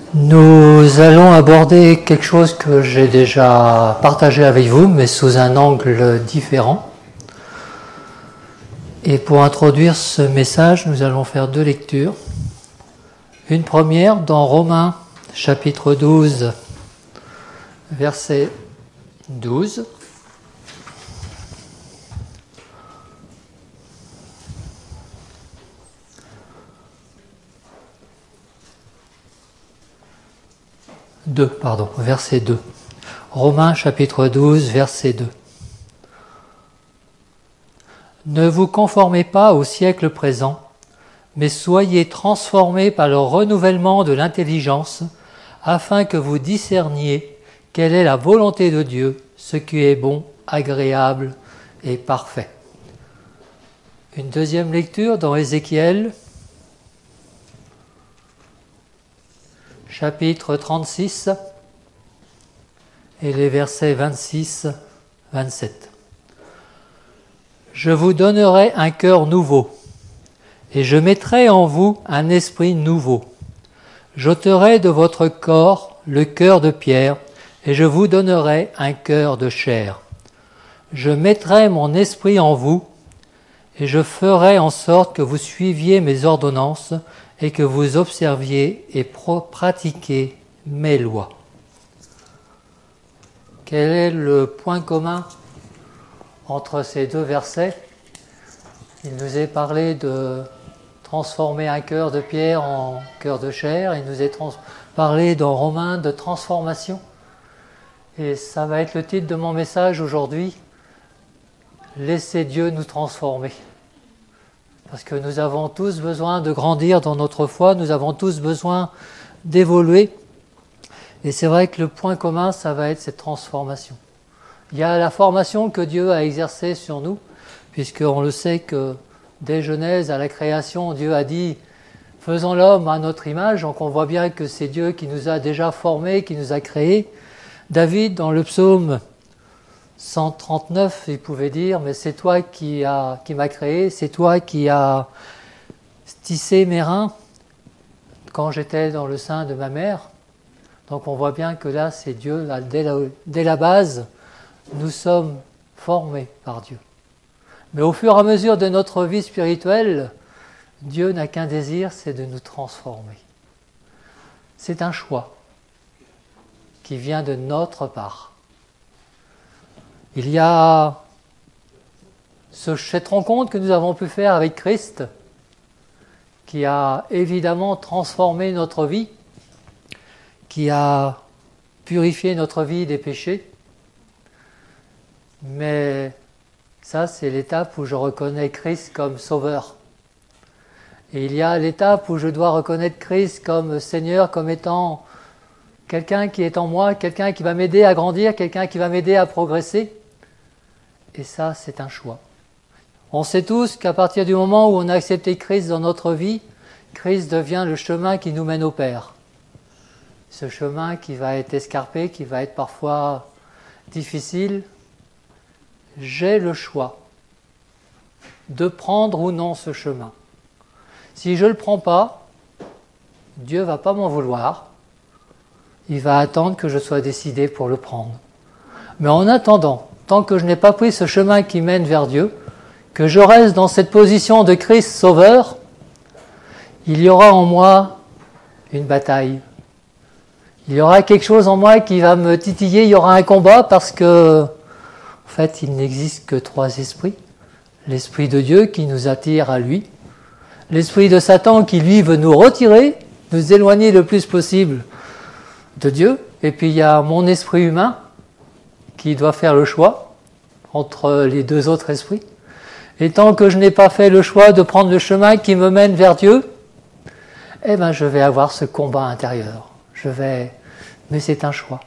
Nous allons aborder quelque chose que j'ai déjà partagé avec vous, mais sous un angle différent. Et pour introduire ce message, nous allons faire deux lectures. Une première dans Romains, chapitre 12, verset 12. Verset 2. Romains chapitre 12, verset 2. Ne vous conformez pas au siècle présent, mais soyez transformés par le renouvellement de l'intelligence, afin que vous discerniez quelle est la volonté de Dieu, ce qui est bon, agréable et parfait. Une deuxième lecture dans Ézéchiel, chapitre 36 et les versets 26-27. Je vous donnerai un cœur nouveau, et je mettrai en vous un esprit nouveau. J'ôterai de votre corps le cœur de pierre, et je vous donnerai un cœur de chair. Je mettrai mon esprit en vous, et je ferai en sorte que vous suiviez mes ordonnances, et que vous observiez et pratiquiez mes lois. Quel est le point commun entre ces deux versets? Il nous est parlé de transformer un cœur de pierre en cœur de chair. Il nous est parlé dans Romains de transformation. Et ça va être le titre de mon message aujourd'hui. Laissez Dieu nous transformer. Parce que nous avons tous besoin de grandir dans notre foi, nous avons tous besoin d'évoluer. Et c'est vrai que le point commun, ça va être cette transformation. Il y a la formation que Dieu a exercée sur nous, puisqu'on le sait que dès Genèse, à la création, Dieu a dit « Faisons l'homme à notre image ». Donc on voit bien que c'est Dieu qui nous a déjà formés, qui nous a créés. David, dans le psaume 139, il pouvait dire « Mais c'est toi qui m'as créé, c'est toi qui as tissé mes reins quand j'étais dans le sein de ma mère. » Donc on voit bien que là, c'est Dieu, là, dès la base, nous sommes formés par Dieu. Mais au fur et à mesure de notre vie spirituelle, Dieu n'a qu'un désir, c'est de nous transformer. C'est un choix qui vient de notre part. Il y a cette rencontre que nous avons pu faire avec Christ, qui a évidemment transformé notre vie, qui a purifié notre vie des péchés. Mais ça, c'est l'étape où je reconnais Christ comme Sauveur. Et il y a l'étape où je dois reconnaître Christ comme Seigneur, comme étant quelqu'un qui est en moi, quelqu'un qui va m'aider à grandir, quelqu'un qui va m'aider à progresser. Et ça, c'est un choix. On sait tous qu'à partir du moment où on a accepté Christ dans notre vie, Christ devient le chemin qui nous mène au Père. Ce chemin qui va être escarpé, qui va être parfois difficile, j'ai le choix de prendre ou non ce chemin. Si je ne le prends pas, Dieu ne va pas m'en vouloir. Il va attendre que je sois décidé pour le prendre. Mais en attendant, tant que je n'ai pas pris ce chemin qui mène vers Dieu, que je reste dans cette position de Christ Sauveur, il y aura en moi une bataille. Il y aura quelque chose en moi qui va me titiller, il y aura un combat parce que, en fait, il n'existe que trois esprits. L'esprit de Dieu qui nous attire à lui, l'esprit de Satan qui, lui, veut nous retirer, nous éloigner le plus possible de Dieu, et puis il y a mon esprit humain qui doit faire le choix entre les deux autres esprits. Et tant que je n'ai pas fait le choix de prendre le chemin qui me mène vers Dieu, je vais avoir ce combat intérieur. Mais c'est un choix.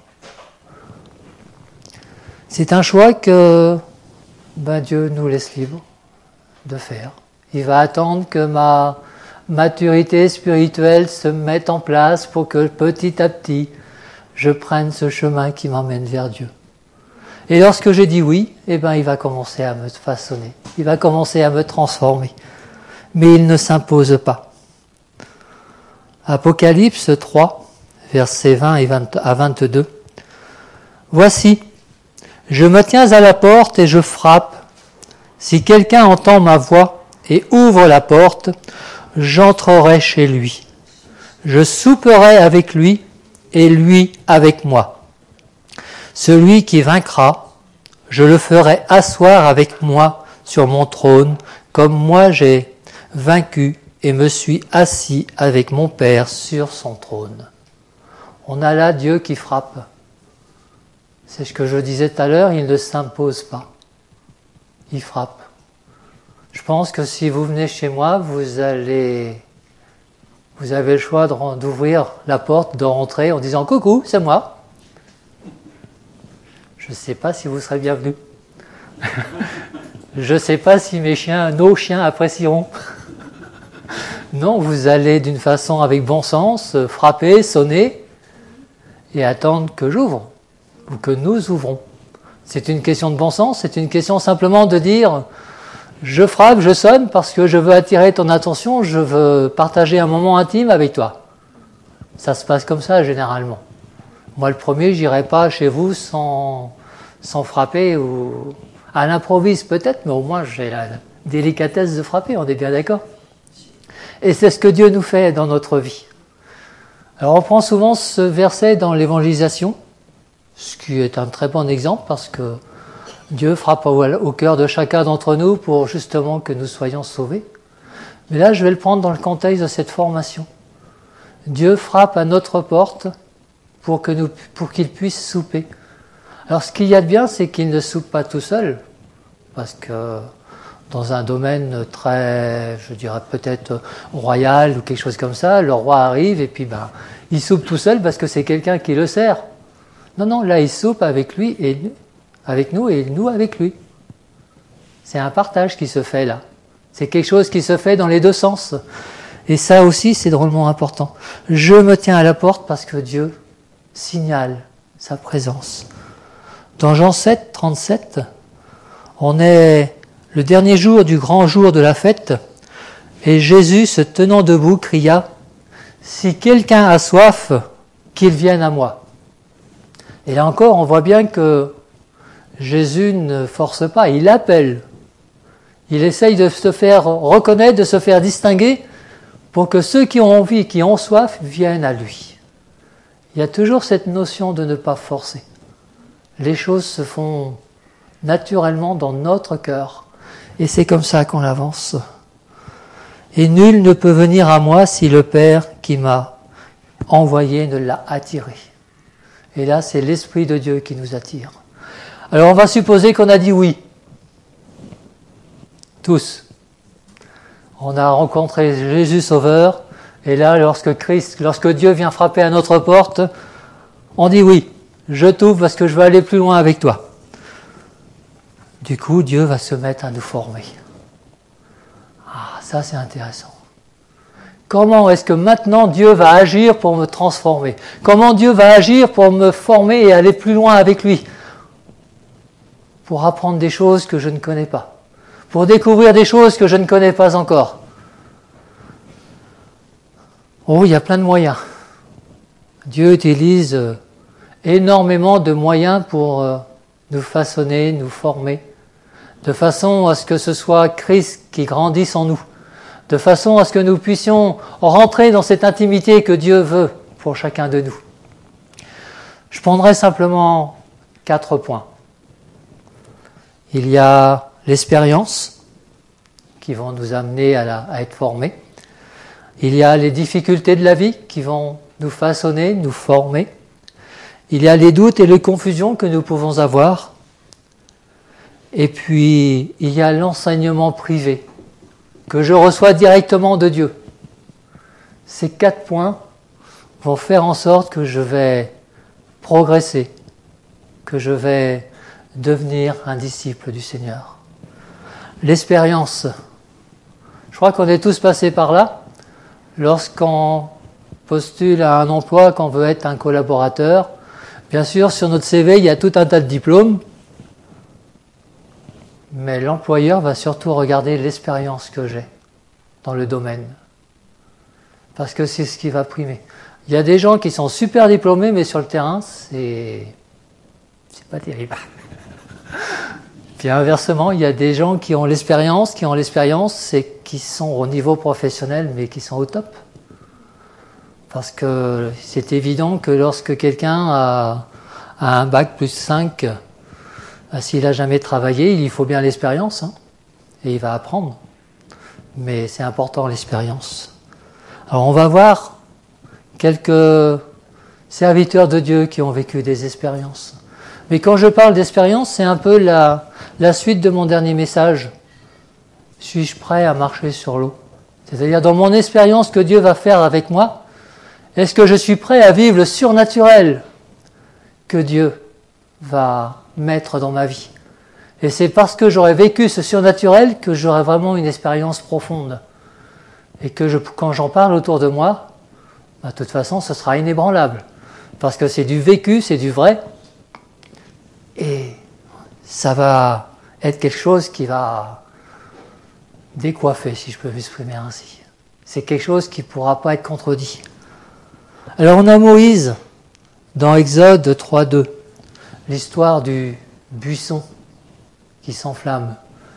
C'est un choix que Dieu nous laisse libre de faire. Il va attendre que ma maturité spirituelle se mette en place pour que petit à petit, je prenne ce chemin qui m'emmène vers Dieu. Et lorsque j'ai dit oui, il va commencer à me façonner. Il va commencer à me transformer. Mais il ne s'impose pas. Apocalypse 3, versets 20 à 22. « Voici, je me tiens à la porte et je frappe. Si quelqu'un entend ma voix et ouvre la porte, j'entrerai chez lui. Je souperai avec lui et lui avec moi. Celui qui vaincra, je le ferai asseoir avec moi sur mon trône, comme moi j'ai vaincu et me suis assis avec mon Père sur son trône. » On a là Dieu qui frappe. C'est ce que je disais tout à l'heure, il ne s'impose pas. Il frappe. Je pense que si vous venez chez moi, vous avez le choix d'ouvrir la porte, de rentrer en disant « Coucou, c'est moi ». Je ne sais pas si vous serez bienvenu. Je ne sais pas si nos chiens apprécieront. Non, vous allez d'une façon avec bon sens, frapper, sonner et attendre que j'ouvre ou que nous ouvrons. C'est une question de bon sens, c'est une question simplement de dire je frappe, je sonne parce que je veux attirer ton attention, je veux partager un moment intime avec toi. Ça se passe comme ça généralement. Moi le premier, j'irai pas chez vous sans frapper ou à l'improviste peut-être, mais au moins j'ai la délicatesse de frapper, on est bien d'accord. Et c'est ce que Dieu nous fait dans notre vie. Alors on prend souvent ce verset dans l'évangélisation, ce qui est un très bon exemple parce que Dieu frappe au cœur de chacun d'entre nous pour justement que nous soyons sauvés. Mais là, je vais le prendre dans le contexte de cette formation. Dieu frappe à notre porte pour qu'il puisse souper. Alors ce qu'il y a de bien, c'est qu'il ne soupe pas tout seul, parce que dans un domaine très, je dirais peut-être royal ou quelque chose comme ça, le roi arrive et puis il soupe tout seul parce que c'est quelqu'un qui le sert. Non, là il soupe avec lui et avec nous et nous avec lui. C'est un partage qui se fait là. C'est quelque chose qui se fait dans les deux sens. Et ça aussi, c'est drôlement important. Je me tiens à la porte parce que Dieu signale sa présence. Dans Jean 7, 37, on est le dernier jour du grand jour de la fête, et Jésus, se tenant debout, cria « Si quelqu'un a soif, qu'il vienne à moi ». Et là encore, on voit bien que Jésus ne force pas, il appelle. Il essaye de se faire reconnaître, de se faire distinguer pour que ceux qui ont envie, qui ont soif, viennent à lui. Il y a toujours cette notion de ne pas forcer. Les choses se font naturellement dans notre cœur. Et c'est comme ça qu'on avance. Et nul ne peut venir à moi si le Père qui m'a envoyé ne l'a attiré. Et là, c'est l'Esprit de Dieu qui nous attire. Alors on va supposer qu'on a dit oui. Tous. On a rencontré Jésus Sauveur, et là, lorsque Dieu vient frapper à notre porte, on dit oui, je t'ouvre parce que je veux aller plus loin avec toi. Du coup, Dieu va se mettre à nous former. Ah, ça c'est intéressant. Comment est-ce que maintenant Dieu va agir pour me transformer? Comment Dieu va agir pour me former et aller plus loin avec lui? Pour apprendre des choses que je ne connais pas. Pour découvrir des choses que je ne connais pas encore. Oh, il y a plein de moyens. Dieu utilise énormément de moyens pour nous façonner, nous former, de façon à ce que ce soit Christ qui grandisse en nous, de façon à ce que nous puissions rentrer dans cette intimité que Dieu veut pour chacun de nous. Je prendrai simplement 4 points. Il y a l'expérience qui vont nous amener à être formés. Il y a les difficultés de la vie qui vont nous façonner, nous former. Il y a les doutes et les confusions que nous pouvons avoir. Et puis, il y a l'enseignement privé que je reçois directement de Dieu. Ces 4 points vont faire en sorte que je vais progresser, que je vais devenir un disciple du Seigneur. L'expérience. Je crois qu'on est tous passés par là. Lorsqu'on postule à un emploi, qu'on veut être un collaborateur, bien sûr, sur notre CV, il y a tout un tas de diplômes, mais l'employeur va surtout regarder l'expérience que j'ai dans le domaine. Parce que c'est ce qui va primer. Il y a des gens qui sont super diplômés, mais sur le terrain, c'est pas terrible. Puis inversement, il y a des gens qui ont l'expérience, c'est qui sont au niveau professionnel, mais qui sont au top. Parce que c'est évident que lorsque quelqu'un a un bac plus 5, s'il n'a jamais travaillé, il faut bien l'expérience, hein, et il va apprendre. Mais c'est important l'expérience. Alors on va voir quelques serviteurs de Dieu qui ont vécu des expériences. Mais quand je parle d'expérience, c'est un peu la suite de mon dernier message. Suis-je prêt à marcher sur l'eau? C'est-à-dire dans mon expérience que Dieu va faire avec moi, est-ce que je suis prêt à vivre le surnaturel que Dieu va mettre dans ma vie? Et c'est parce que j'aurai vécu ce surnaturel que j'aurai vraiment une expérience profonde. Et que quand j'en parle autour de moi, de toute façon, ce sera inébranlable. Parce que c'est du vécu, c'est du vrai. Et ça va être quelque chose qui va décoiffer, si je peux m'exprimer ainsi. C'est quelque chose qui ne pourra pas être contredit. Alors on a Moïse, dans Exode 3.2, l'histoire du buisson qui s'enflamme.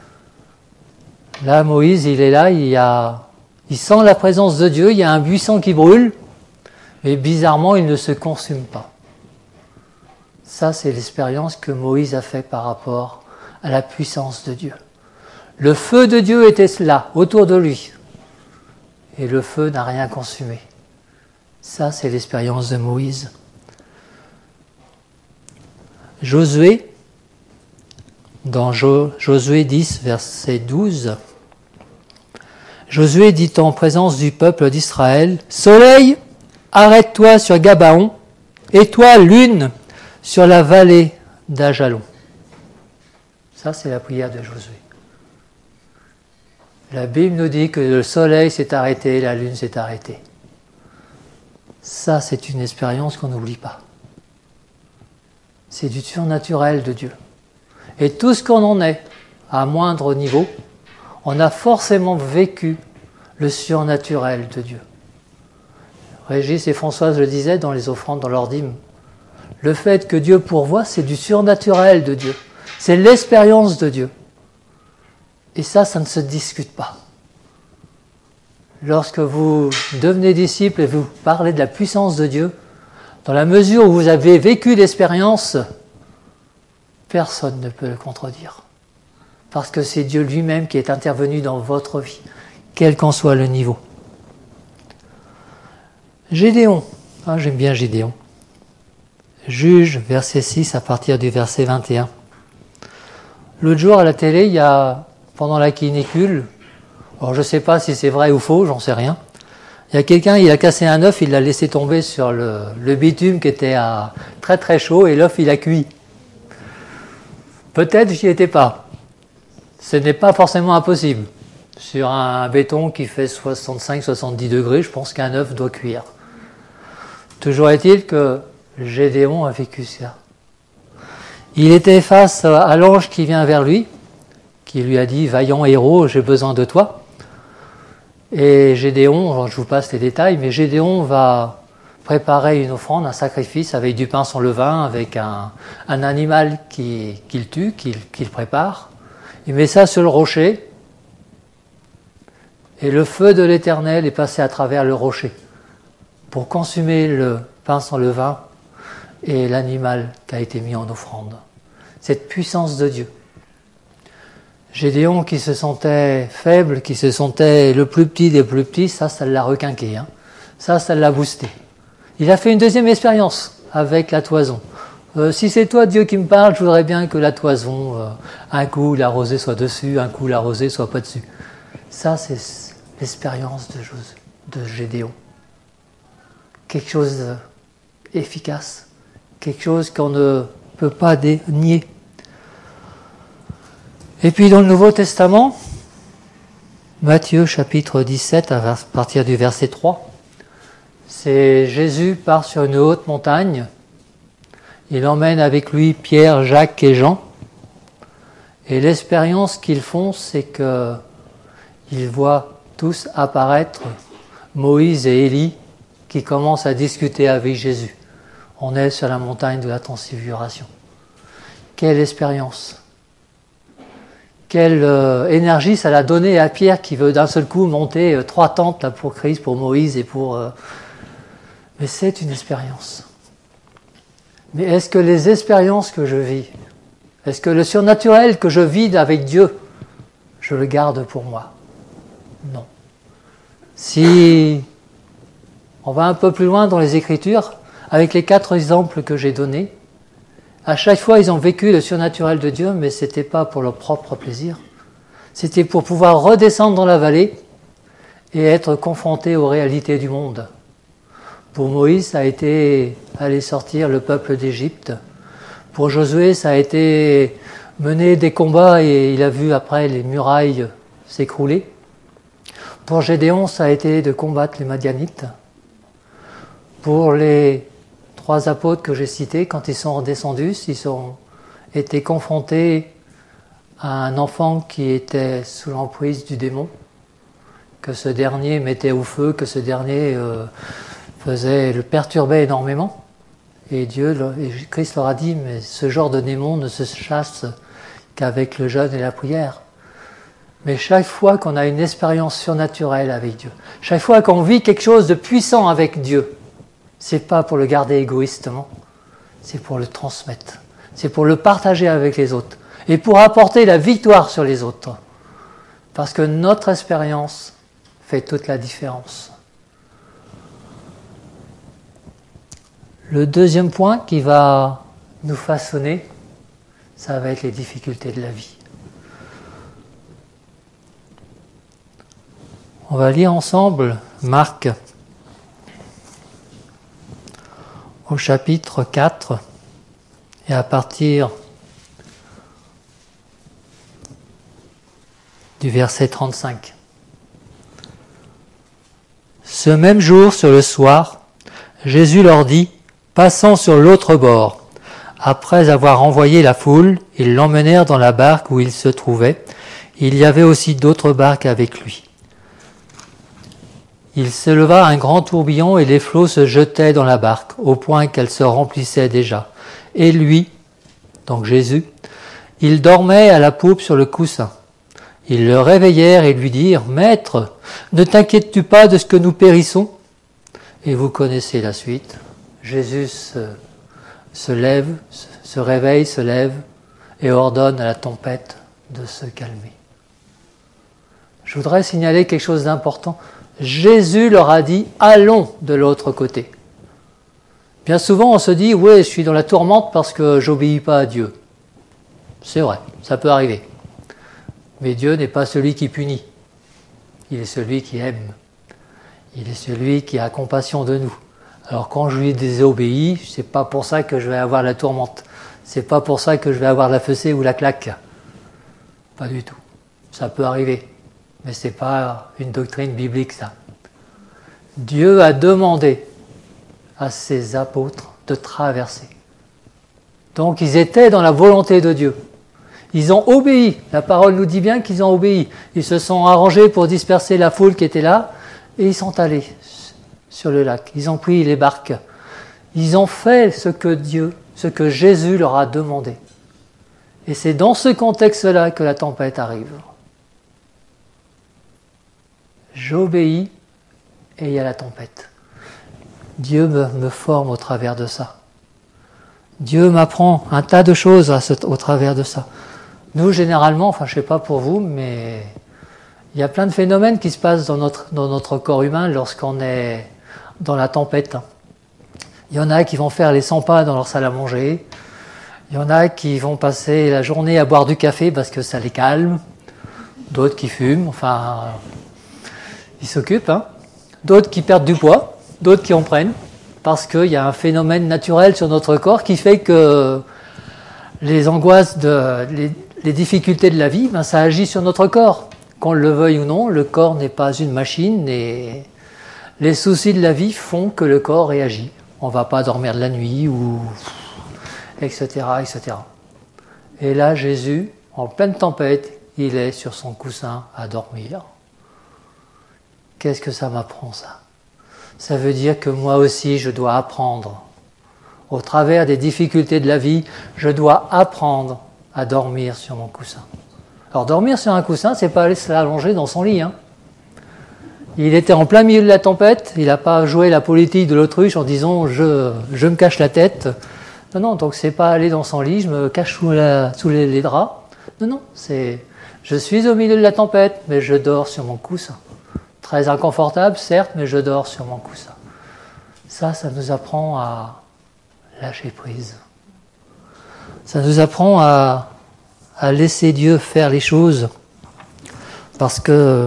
Là, Moïse, il est là, il sent la présence de Dieu, il y a un buisson qui brûle, mais bizarrement, il ne se consume pas. Ça, c'est l'expérience que Moïse a fait par rapport à la puissance de Dieu. Le feu de Dieu était là, autour de lui, et le feu n'a rien consumé. Ça, c'est l'expérience de Moïse. Josué, dans Josué 10, verset 12, Josué dit en présence du peuple d'Israël, « Soleil, arrête-toi sur Gabaon, et toi, lune, sur la vallée d'Ajalon. » Ça, c'est la prière de Josué. La Bible nous dit que le soleil s'est arrêté, la lune s'est arrêtée. Ça, c'est une expérience qu'on n'oublie pas. C'est du surnaturel de Dieu. Et tout ce qu'on en est, à moindre niveau, on a forcément vécu le surnaturel de Dieu. Régis et Françoise le disaient dans les offrandes, dans leur dîme. Le fait que Dieu pourvoit, c'est du surnaturel de Dieu. C'est l'expérience de Dieu. Et ça ne se discute pas. Lorsque vous devenez disciple et vous parlez de la puissance de Dieu, dans la mesure où vous avez vécu l'expérience, personne ne peut le contredire. Parce que c'est Dieu lui-même qui est intervenu dans votre vie, quel qu'en soit le niveau. Gédéon, j'aime bien Gédéon. Juge, verset 6 à partir du verset 21. L'autre jour à la télé, il y a, pendant la canicule, alors je ne sais pas si c'est vrai ou faux, j'en sais rien, il y a quelqu'un, il a cassé un œuf, il l'a laissé tomber sur le bitume qui était à très très chaud et l'œuf il a cuit. Peut-être j'y étais pas. Ce n'est pas forcément impossible. Sur un béton qui fait 65-70 degrés, je pense qu'un œuf doit cuire. Toujours est-il que Gédéon a vécu ça. Il était face à l'ange qui vient vers lui, qui lui a dit « Vaillant héros, j'ai besoin de toi ». Et Gédéon, je vous passe les détails, mais Gédéon va préparer une offrande, un sacrifice avec du pain sans levain, avec un animal qu'il tue, qu'il prépare. Il met ça sur le rocher, et le feu de l'Éternel est passé à travers le rocher pour consumer le pain sans levain et l'animal qui a été mis en offrande. Cette puissance de Dieu. Gédéon qui se sentait faible, qui se sentait le plus petit des plus petits, ça l'a requinqué. Ça l'a boosté. Il a fait une deuxième expérience avec la toison. Si c'est toi, Dieu, qui me parle, je voudrais bien que la toison, un coup la rosée soit dessus, un coup la rosée soit pas dessus. Ça, c'est l'expérience de Gédéon. Quelque chose d'efficace, quelque chose qu'on ne peut pas nier. Et puis dans le Nouveau Testament, Matthieu chapitre 17 à partir du verset 3, c'est Jésus part sur une haute montagne, il emmène avec lui Pierre, Jacques et Jean, et l'expérience qu'ils font, c'est qu'ils voient tous apparaître Moïse et Élie qui commence à discuter avec Jésus. On est sur la montagne de la transfiguration. Quelle expérience! Quelle énergie ça l'a donné à Pierre qui veut d'un seul coup monter 3 tentes là, pour Christ, pour Moïse et pour... Mais c'est une expérience. Mais est-ce que les expériences que je vis, est-ce que le surnaturel que je vis avec Dieu, je le garde pour moi? Non. Si on va un peu plus loin dans les Écritures, avec les 4 exemples que j'ai donnés, à chaque fois ils ont vécu le surnaturel de Dieu, mais ce n'était pas pour leur propre plaisir. C'était pour pouvoir redescendre dans la vallée et être confrontés aux réalités du monde. Pour Moïse, ça a été aller sortir le peuple d'Égypte. Pour Josué, ça a été mener des combats et il a vu après les murailles s'écrouler. Pour Gédéon, ça a été de combattre les Madianites. Pour les 3 apôtres que j'ai cités, quand ils sont redescendus, ils ont été confrontés à un enfant qui était sous l'emprise du démon, que ce dernier mettait au feu, que ce dernier le perturbait énormément. Et Christ leur a dit, mais ce genre de démon ne se chasse qu'avec le jeûne et la prière. Mais chaque fois qu'on a une expérience surnaturelle avec Dieu, chaque fois qu'on vit quelque chose de puissant avec Dieu, c'est pas pour le garder égoïstement, c'est pour le transmettre, c'est pour le partager avec les autres et pour apporter la victoire sur les autres. Parce que notre expérience fait toute la différence. Le deuxième point qui va nous façonner, ça va être les difficultés de la vie. On va lire ensemble Marc au chapitre 4 et à partir du verset 35. Ce même jour, sur le soir, Jésus leur dit: passons sur l'autre bord. Après avoir envoyé la foule, ils l'emmenèrent dans la barque où il se trouvait. Il y avait aussi d'autres barques avec lui. Il s'éleva un grand tourbillon et les flots se jetaient dans la barque, au point qu'elle se remplissait déjà. Et lui, donc Jésus, il dormait à la poupe sur le coussin. Ils le réveillèrent et lui dirent: Maître, ne t'inquiètes-tu pas de ce que nous périssons? Et vous connaissez la suite. Jésus se lève, se réveille, se lève et ordonne à la tempête de se calmer. Je voudrais signaler quelque chose d'important. Jésus leur a dit: allons de l'autre côté. Bien souvent on se dit: oui, je suis dans la tourmente parce que j'obéis pas à Dieu. C'est vrai, ça peut arriver. Mais Dieu n'est pas celui qui punit. Il est celui qui aime. Il est celui qui a compassion de nous. Alors quand je lui désobéis, c'est pas pour ça que je vais avoir la tourmente. C'est pas pour ça que je vais avoir la fessée ou la claque. Pas du tout. Ça peut arriver. Mais c'est pas une doctrine biblique, ça. Dieu a demandé à ses apôtres de traverser. Donc ils étaient dans la volonté de Dieu. Ils ont obéi. La parole nous dit bien qu'ils ont obéi. Ils se sont arrangés pour disperser la foule qui était là et ils sont allés sur le lac. Ils ont pris les barques. Ils ont fait ce que Jésus leur a demandé. Et c'est dans ce contexte-là que la tempête arrive. J'obéis et il y a la tempête. Dieu me forme au travers de ça. Dieu m'apprend un tas de choses au travers de ça. Nous, généralement, enfin je ne sais pas pour vous, mais il y a plein de phénomènes qui se passent dans notre corps humain lorsqu'on est dans la tempête. Il y en a qui vont faire les 100 pas dans leur salle à manger. Il y en a qui vont passer la journée à boire du café parce que ça les calme. D'autres qui fument, enfin... ils s'occupent, hein. D'autres qui perdent du poids, d'autres qui en prennent, parce qu'il y a un phénomène naturel sur notre corps qui fait que les angoisses, les difficultés de la vie, ça agit sur notre corps. Qu'on le veuille ou non, le corps n'est pas une machine et les soucis de la vie font que le corps réagit. On ne va pas dormir de la nuit, ou etc., etc. Et là, Jésus, en pleine tempête, il est sur son coussin à dormir. Qu'est-ce que ça m'apprend, ça? Ça veut dire que moi aussi, je dois apprendre. Au travers des difficultés de la vie, je dois apprendre à dormir sur mon coussin. Alors dormir sur un coussin, c'est pas aller s'allonger dans son lit. Hein. Il était en plein milieu de la tempête, il n'a pas joué la politique de l'autruche en disant je me cache la tête. Non, non, donc c'est pas aller dans son lit, je me cache sous les draps. Non, non, c'est je suis au milieu de la tempête, mais je dors sur mon coussin. Très inconfortable, certes, mais je dors sur mon coussin. Ça nous apprend à lâcher prise. Ça nous apprend à laisser Dieu faire les choses, parce que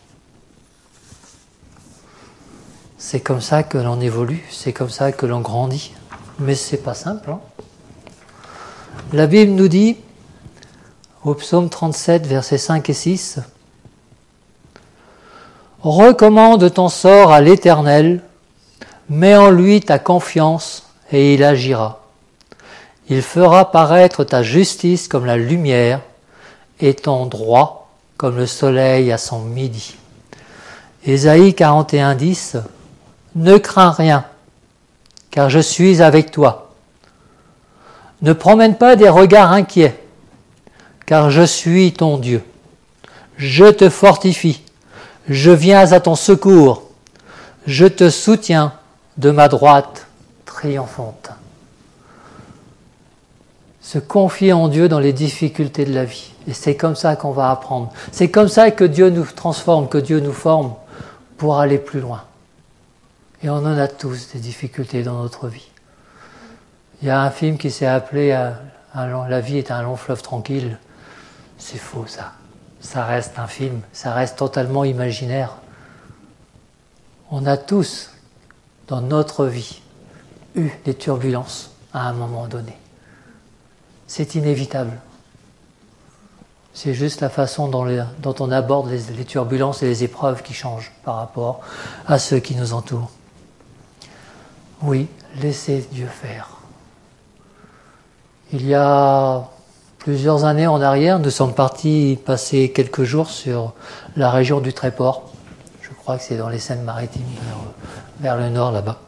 c'est comme ça que l'on évolue, c'est comme ça que l'on grandit. Mais c'est pas simple. Hein. La Bible nous dit, au psaume 37, versets 5 et 6, « Recommande ton sort à l'Éternel, mets en lui ta confiance et il agira. Il fera paraître ta justice comme la lumière et ton droit comme le soleil à son midi. » Ésaïe 41, 10, « Ne crains rien, car je suis avec toi. Ne promène pas des regards inquiets, car je suis ton Dieu. Je te fortifie, je viens à ton secours, je te soutiens de ma droite triomphante. » Se confier en Dieu dans les difficultés de la vie. Et c'est comme ça qu'on va apprendre. C'est comme ça que Dieu nous transforme, que Dieu nous forme pour aller plus loin. Et on en a tous des difficultés dans notre vie. Il y a un film qui s'est appelé La vie est un long fleuve tranquille. C'est faux ça. Ça reste un film, ça reste totalement imaginaire. On a tous, dans notre vie, eu des turbulences à un moment donné. C'est inévitable. C'est juste la façon dont on aborde les turbulences et les épreuves qui changent par rapport à ceux qui nous entourent. Oui, laissez Dieu faire. Il y a plusieurs années en arrière, nous sommes partis passer quelques jours sur la région du Tréport. Je crois que c'est dans les Seines-Maritimes, vers le nord là-bas.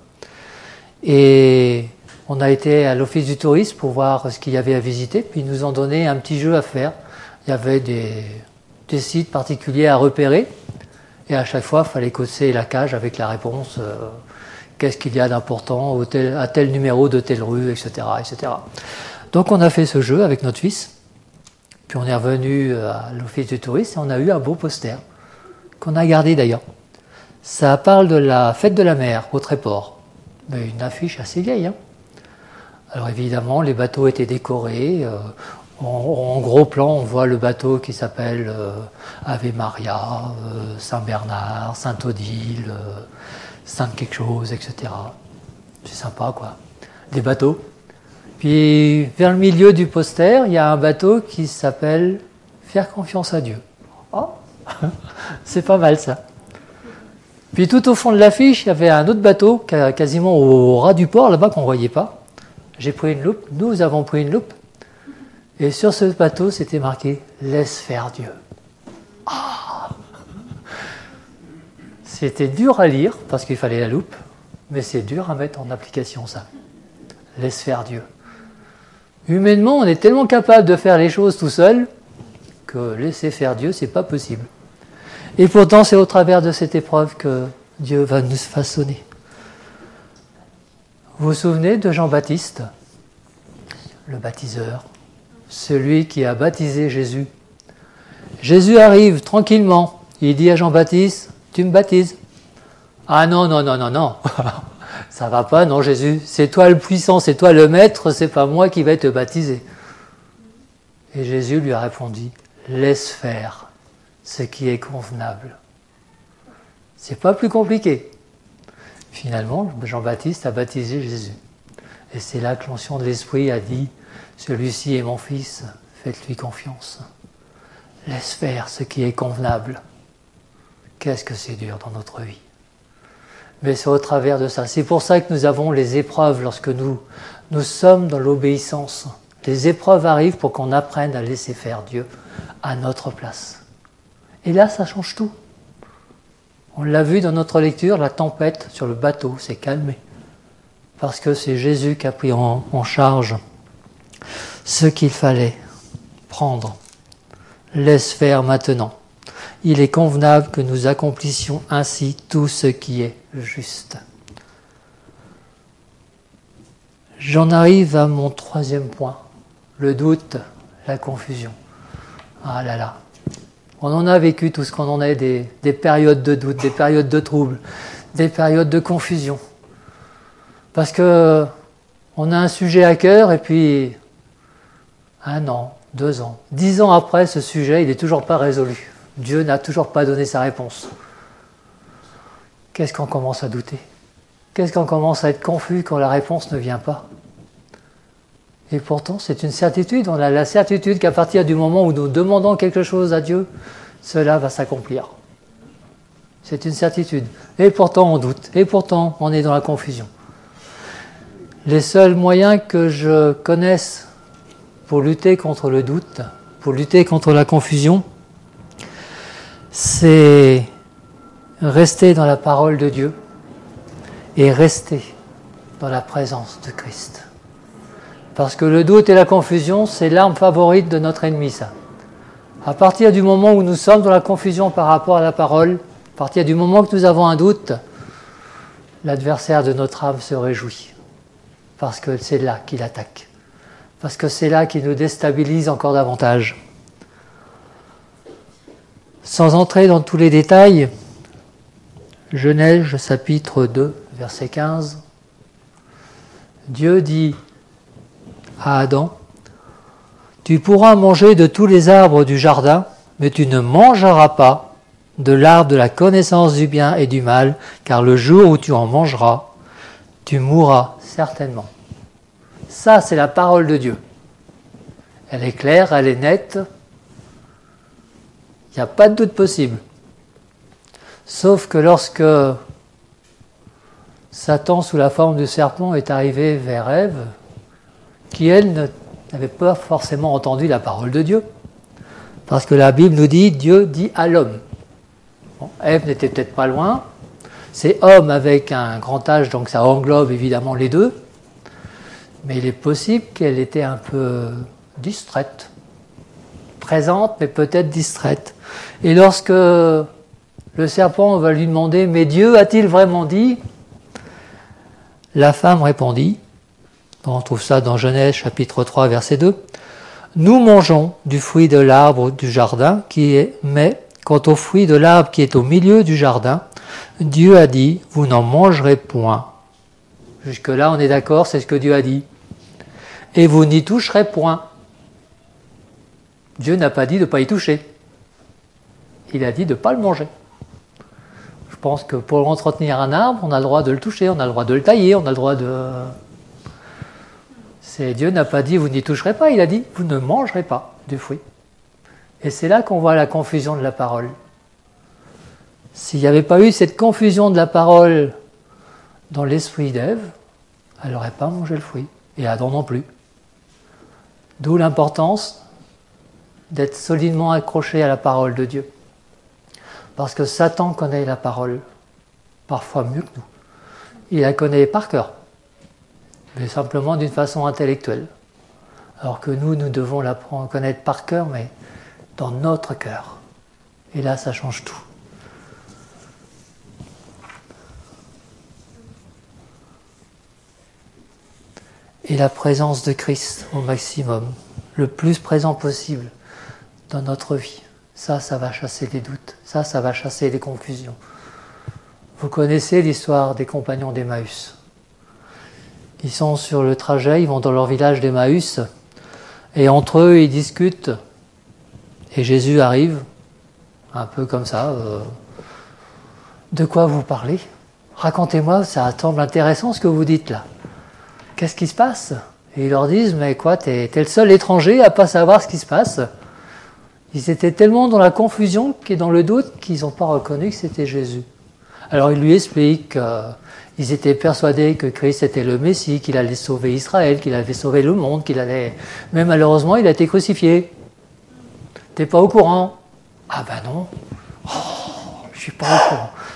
Et on a été à l'office du tourisme pour voir ce qu'il y avait à visiter, puis ils nous ont donné un petit jeu à faire. Il y avait des sites particuliers à repérer, et à chaque fois, il fallait cocher la cage avec la réponse qu'est-ce qu'il y a d'important à tel numéro de telle rue, etc., etc. Donc on a fait ce jeu avec notre fils, puis on est revenu à l'office du tourisme et on a eu un beau poster, qu'on a gardé d'ailleurs. Ça parle de la fête de la mer au Tréport, mais une affiche assez vieille. Hein. Alors évidemment, les bateaux étaient décorés. En gros plan, on voit le bateau qui s'appelle Ave Maria, Saint-Bernard, Sainte-Odile, Sainte quelque chose, etc. C'est sympa, quoi. Des bateaux. Puis, vers le milieu du poster, il y a un bateau qui s'appelle Faire confiance à Dieu. Oh, c'est pas mal, ça. Puis, tout au fond de l'affiche, il y avait un autre bateau, quasiment au ras du port, là-bas, qu'on ne voyait pas. J'ai pris une loupe. Nous avons pris une loupe. Et sur ce bateau, c'était marqué « Laisse faire Dieu ». Ah, c'était dur à lire, parce qu'il fallait la loupe, mais c'est dur à mettre en application, ça. « Laisse faire Dieu ». Humainement, on est tellement capable de faire les choses tout seul que laisser faire Dieu, c'est pas possible. Et pourtant, c'est au travers de cette épreuve que Dieu va nous façonner. Vous vous souvenez de Jean-Baptiste, le baptiseur, celui qui a baptisé Jésus. Jésus arrive tranquillement, il dit à Jean-Baptiste, « Tu me baptises ?» « Ah non, non, non, non, non, ça va pas, non Jésus, c'est toi le puissant, c'est toi le maître, c'est pas moi qui vais te baptiser. » Et Jésus lui a répondu, « Laisse faire ce qui est convenable. » C'est pas plus compliqué. Finalement, Jean-Baptiste a baptisé Jésus. Et c'est là que l'onction de l'Esprit a dit, « Celui-ci est mon fils, faites-lui confiance. » Laisse faire ce qui est convenable. Qu'est-ce que c'est dur dans notre vie. Mais c'est au travers de ça. C'est pour ça que nous avons les épreuves lorsque nous sommes dans l'obéissance. Les épreuves arrivent pour qu'on apprenne à laisser faire Dieu à notre place. Et là, ça change tout. On l'a vu dans notre lecture, la tempête sur le bateau s'est calmée. Parce que c'est Jésus qui a pris en charge ce qu'il fallait prendre. Laisse faire maintenant. Il est convenable que nous accomplissions ainsi tout ce qui est juste. J'en arrive à mon troisième point, le doute, la confusion. Ah là là, on en a vécu tout ce qu'on en a, des périodes de doute, des périodes de trouble, des périodes de confusion. Parce que on a un sujet à cœur et puis 1 an, 2 ans, 10 ans après, ce sujet, il n'est toujours pas résolu. Dieu n'a toujours pas donné sa réponse. Qu'est-ce qu'on commence à douter? Qu'est-ce qu'on commence à être confus quand la réponse ne vient pas? Et pourtant, c'est une certitude. On a la certitude qu'à partir du moment où nous demandons quelque chose à Dieu, cela va s'accomplir. C'est une certitude. Et pourtant, on doute. Et pourtant, on est dans la confusion. Les seuls moyens que je connaisse pour lutter contre le doute, pour lutter contre la confusion, c'est rester dans la parole de Dieu et rester dans la présence de Christ. Parce que le doute et la confusion, c'est l'arme favorite de notre ennemi, ça. À partir du moment où nous sommes dans la confusion par rapport à la parole, à partir du moment que nous avons un doute, l'adversaire de notre âme se réjouit. Parce que c'est là qu'il attaque. Parce que c'est là qu'il nous déstabilise encore davantage. Sans entrer dans tous les détails, Genèse chapitre 2, verset 15, Dieu dit à Adam, « Tu pourras manger de tous les arbres du jardin, mais tu ne mangeras pas de l'arbre de la connaissance du bien et du mal, car le jour où tu en mangeras, tu mourras certainement. » Ça, c'est la parole de Dieu. Elle est claire, elle est nette. Il n'y a pas de doute possible. Sauf que lorsque Satan, sous la forme du serpent, est arrivé vers Ève, qui, elle, n'avait pas forcément entendu la parole de Dieu. Parce que la Bible nous dit, Dieu dit à l'homme. Bon, Ève n'était peut-être pas loin. C'est homme avec un grand H, donc ça englobe évidemment les deux. Mais il est possible qu'elle était un peu distraite. Présente, mais peut-être distraite. Et lorsque le serpent va lui demander, mais Dieu a-t-il vraiment dit? La femme répondit, on trouve ça dans Genèse chapitre 3 verset 2, nous mangeons du fruit de l'arbre du jardin, mais quant au fruit de l'arbre qui est au milieu du jardin, Dieu a dit, vous n'en mangerez point. Jusque-là, on est d'accord, c'est ce que Dieu a dit. Et vous n'y toucherez point. Dieu n'a pas dit de ne pas y toucher. Il a dit de ne pas le manger. Je pense que pour entretenir un arbre, on a le droit de le toucher, on a le droit de le tailler, on a le droit de... Dieu n'a pas dit vous n'y toucherez pas, il a dit vous ne mangerez pas du fruit. Et c'est là qu'on voit la confusion de la parole. S'il n'y avait pas eu cette confusion de la parole dans l'esprit d'Ève, elle n'aurait pas mangé le fruit. Et Adam non plus. D'où l'importance d'être solidement accroché à la parole de Dieu. Parce que Satan connaît la parole, parfois mieux que nous. Il la connaît par cœur, mais simplement d'une façon intellectuelle. Alors que nous devons la connaître par cœur, mais dans notre cœur. Et là, ça change tout. Et la présence de Christ au maximum, le plus présent possible dans notre vie. Ça va chasser les doutes. Ça va chasser les confusions. Vous connaissez l'histoire des compagnons d'Emmaüs. Ils sont sur le trajet, ils vont dans leur village d'Emmaüs, et entre eux, ils discutent. Et Jésus arrive, un peu comme ça. De quoi vous parlez? Racontez-moi, ça semble intéressant ce que vous dites là. Qu'est-ce qui se passe? Et ils leur disent, mais quoi, t'es le seul étranger à pas savoir ce qui se passe. Ils étaient tellement dans la confusion et dans le doute qu'ils n'ont pas reconnu que c'était Jésus. Alors il lui explique qu'ils étaient persuadés que Christ était le Messie, qu'il allait sauver Israël, qu'il allait sauver le monde, qu'il allait... Mais malheureusement, il a été crucifié. T'es pas au courant? Ah ben non. Oh, je suis pas au courant.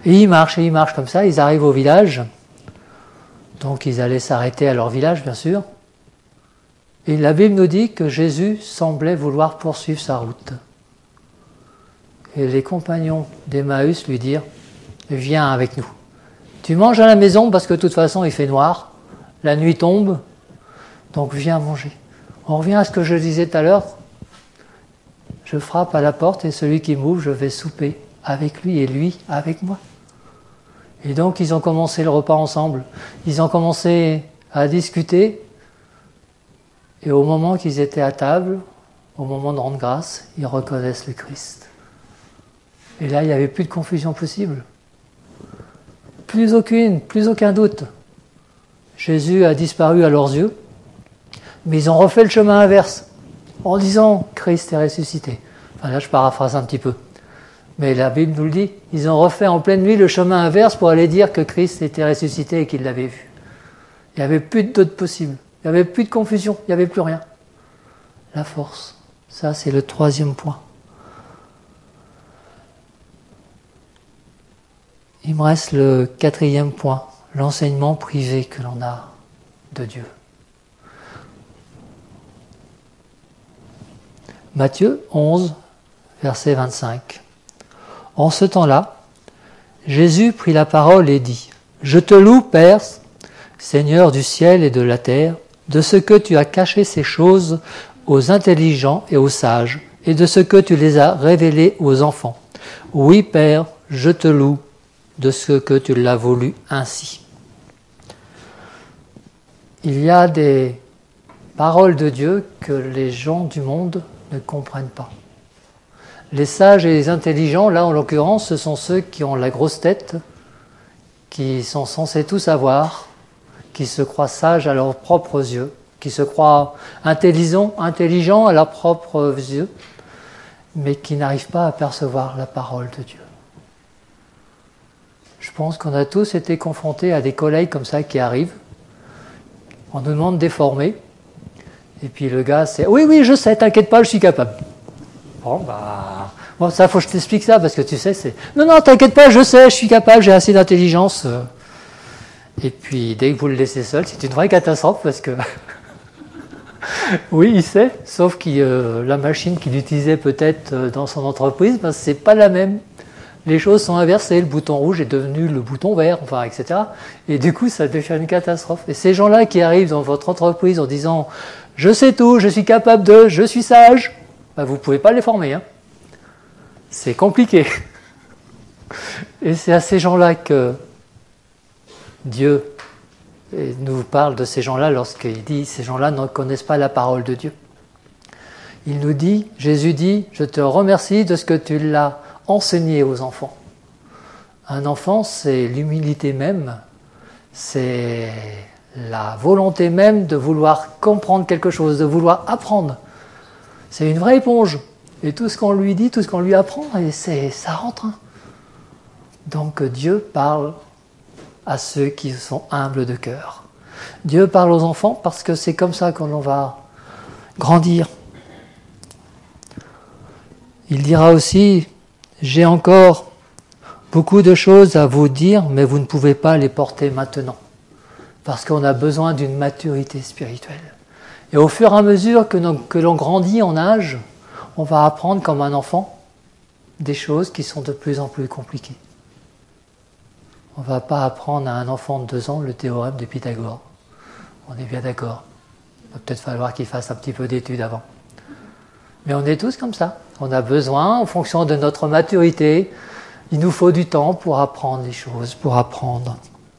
Et ils marchent comme ça, ils arrivent au village. Donc ils allaient s'arrêter à leur village, bien sûr. Et la Bible nous dit que Jésus semblait vouloir poursuivre sa route. Et les compagnons d'Emmaüs lui dirent, viens avec nous. Tu manges à la maison parce que de toute façon il fait noir, la nuit tombe, donc viens manger. On revient à ce que je disais tout à l'heure. Je frappe à la porte et celui qui m'ouvre, je vais souper avec lui et lui avec moi. Et donc ils ont commencé le repas ensemble. Ils ont commencé à discuter. Et au moment qu'ils étaient à table, au moment de rendre grâce, ils reconnaissent le Christ. Et là, il n'y avait plus de confusion possible. Plus aucun doute. Jésus a disparu à leurs yeux, mais ils ont refait le chemin inverse, en disant « Christ est ressuscité ». Enfin là, je paraphrase un petit peu. Mais la Bible nous le dit, ils ont refait en pleine nuit le chemin inverse pour aller dire que Christ était ressuscité et qu'ils l'avaient vu. Il n'y avait plus de doute possible. Il n'y avait plus de confusion, il n'y avait plus rien. La force, ça c'est le troisième point. Il me reste le quatrième point, l'enseignement privé que l'on a de Dieu. Matthieu 11, verset 25. En ce temps-là, Jésus prit la parole et dit « Je te loue, Père, Seigneur du ciel et de la terre, de ce que tu as caché ces choses aux intelligents et aux sages, et de ce que tu les as révélées aux enfants. Oui, Père, je te loue de ce que tu l'as voulu ainsi. » Il y a des paroles de Dieu que les gens du monde ne comprennent pas. Les sages et les intelligents, là en l'occurrence, ce sont ceux qui ont la grosse tête, qui sont censés tout savoir, qui se croient sages à leurs propres yeux, qui se croient intelligents à leurs propres yeux, mais qui n'arrivent pas à percevoir la parole de Dieu. Je pense qu'on a tous été confrontés à des collègues comme ça qui arrivent. On nous demande de déformer. Et puis le gars, c'est « Oui, je sais, t'inquiète pas, je suis capable. » Bon, ça, faut que je t'explique ça, parce que tu sais, c'est « Non, t'inquiète pas, je sais, je suis capable, j'ai assez d'intelligence. » Et puis, dès que vous le laissez seul, c'est une vraie catastrophe, parce que... Oui, il sait, sauf que la machine qu'il utilisait peut-être dans son entreprise, c'est pas la même. Les choses sont inversées, le bouton rouge est devenu le bouton vert, enfin, etc. Et du coup, ça devient une catastrophe. Et ces gens-là qui arrivent dans votre entreprise en disant « Je sais tout, je suis capable de, je suis sage », vous ne pouvez pas les former. Hein. C'est compliqué. Et c'est à ces gens-là que Dieu nous parle de ces gens-là lorsqu'il dit « Ces gens-là ne connaissent pas la parole de Dieu ». Il nous dit, Jésus dit « Je te remercie de ce que tu l'as enseigner aux enfants. » Un enfant, c'est l'humilité même, c'est la volonté même de vouloir comprendre quelque chose, de vouloir apprendre. C'est une vraie éponge. Et tout ce qu'on lui dit, tout ce qu'on lui apprend, ça rentre. Donc Dieu parle à ceux qui sont humbles de cœur. Dieu parle aux enfants parce que c'est comme ça qu'on va grandir. Il dira aussi « J'ai encore beaucoup de choses à vous dire, mais vous ne pouvez pas les porter maintenant. » Parce qu'on a besoin d'une maturité spirituelle. Et au fur et à mesure que l'on grandit en âge, on va apprendre comme un enfant des choses qui sont de plus en plus compliquées. On ne va pas apprendre à un enfant de 2 ans le théorème de Pythagore. On est bien d'accord. Il va peut-être falloir qu'il fasse un petit peu d'études avant. Mais on est tous comme ça. On a besoin, en fonction de notre maturité, il nous faut du temps pour apprendre les choses, pour apprendre.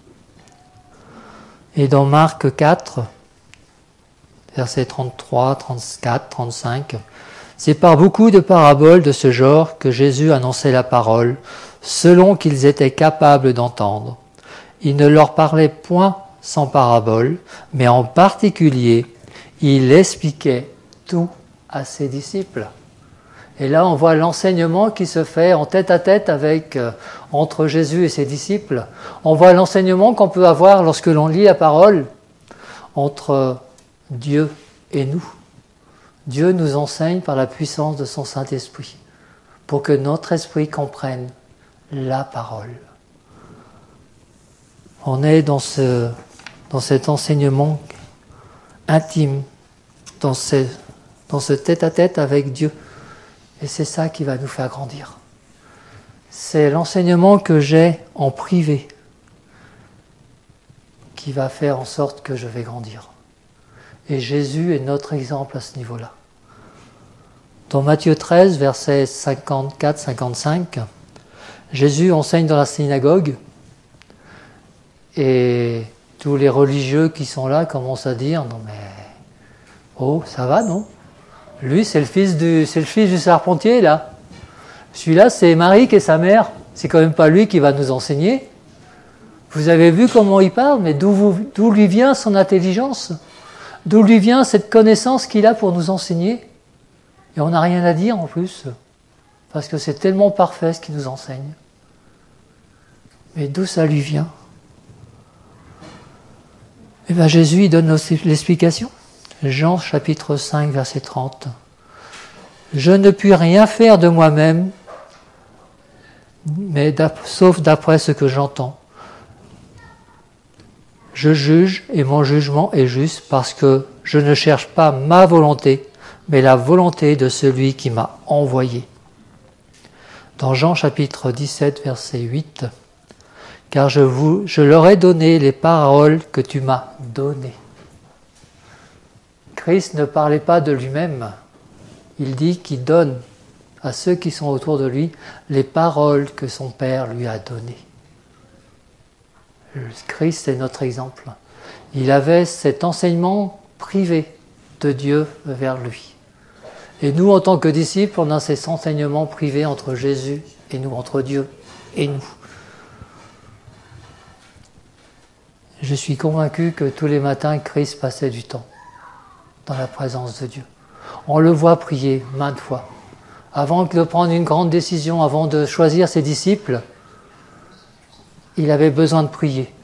Et dans Marc 4, versets 33, 34, 35, c'est par beaucoup de paraboles de ce genre que Jésus annonçait la parole, selon qu'ils étaient capables d'entendre. Il ne leur parlait point sans paraboles, mais en particulier, il expliquait tout à ses disciples. Et là, on voit l'enseignement qui se fait en tête-à-tête entre Jésus et ses disciples. On voit l'enseignement qu'on peut avoir lorsque l'on lit la parole entre Dieu et nous. Dieu nous enseigne par la puissance de son Saint-Esprit pour que notre esprit comprenne la parole. On est dans cet enseignement intime, dans ce tête-à-tête avec Dieu. Et c'est ça qui va nous faire grandir. C'est l'enseignement que j'ai en privé qui va faire en sorte que je vais grandir. Et Jésus est notre exemple à ce niveau-là. Dans Matthieu 13, versets 54-55, Jésus enseigne dans la synagogue et tous les religieux qui sont là commencent à dire « Non mais, oh, ça va, non ? Lui, c'est le fils du charpentier, là. Celui-là, c'est Marie qui est sa mère. C'est quand même pas lui qui va nous enseigner. Vous avez vu comment il parle, mais d'où lui vient son intelligence ? D'où lui vient cette connaissance qu'il a pour nous enseigner ? Et on n'a rien à dire en plus, parce que c'est tellement parfait ce qu'il nous enseigne. Mais d'où ça lui vient ? Eh bien Jésus il donne l'explication. Jean chapitre 5, verset 30. « Je ne puis rien faire de moi-même, mais sauf d'après ce que j'entends. Je juge et mon jugement est juste parce que je ne cherche pas ma volonté, mais la volonté de celui qui m'a envoyé. » Dans Jean chapitre 17, verset 8, « Car je leur ai donné les paroles que tu m'as données. » Christ ne parlait pas de lui-même. Il dit qu'il donne à ceux qui sont autour de lui les paroles que son Père lui a données. Christ est notre exemple. Il avait cet enseignement privé de Dieu vers lui. Et nous, en tant que disciples, on a ces enseignements privés entre Jésus et nous, entre Dieu et nous. Je suis convaincu que tous les matins, Christ passait du temps dans la présence de Dieu. On le voit prier maintes fois. Avant de prendre une grande décision, avant de choisir ses disciples, il avait besoin de prier.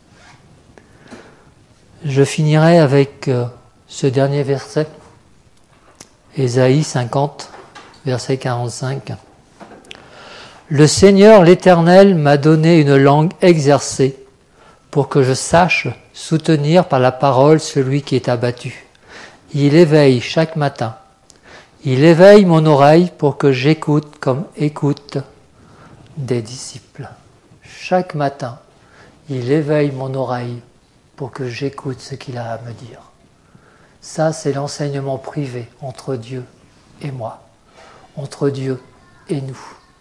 Je finirai avec ce dernier verset, Ésaïe 50, verset 45. « Le Seigneur l'Éternel m'a donné une langue exercée pour que je sache soutenir par la parole celui qui est abattu. Il éveille chaque matin. Il éveille mon oreille pour que j'écoute comme écoute des disciples. » Chaque matin, il éveille mon oreille pour que j'écoute ce qu'il a à me dire. Ça, c'est l'enseignement privé entre Dieu et moi, entre Dieu et nous.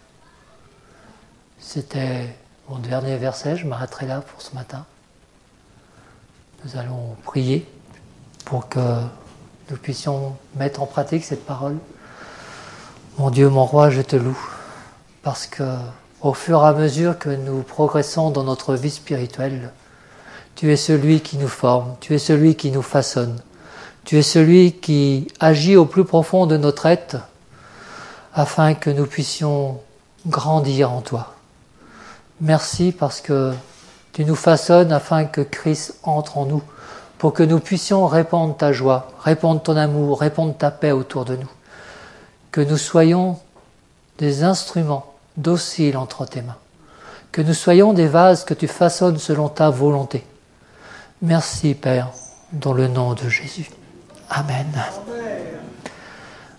C'était mon dernier verset, je m'arrêterai là pour ce matin. Nous allons prier pour que nous puissions mettre en pratique cette parole. Mon Dieu, mon roi, je te loue, parce que au fur et à mesure que nous progressons dans notre vie spirituelle, tu es celui qui nous forme, tu es celui qui nous façonne, tu es celui qui agit au plus profond de notre être afin que nous puissions grandir en toi. Merci parce que tu nous façonnes afin que Christ entre en nous, pour que nous puissions répandre ta joie, répandre ton amour, répandre ta paix autour de nous. Que nous soyons des instruments dociles entre tes mains. Que nous soyons des vases que tu façonnes selon ta volonté. Merci Père, dans le nom de Jésus. Amen. Amen.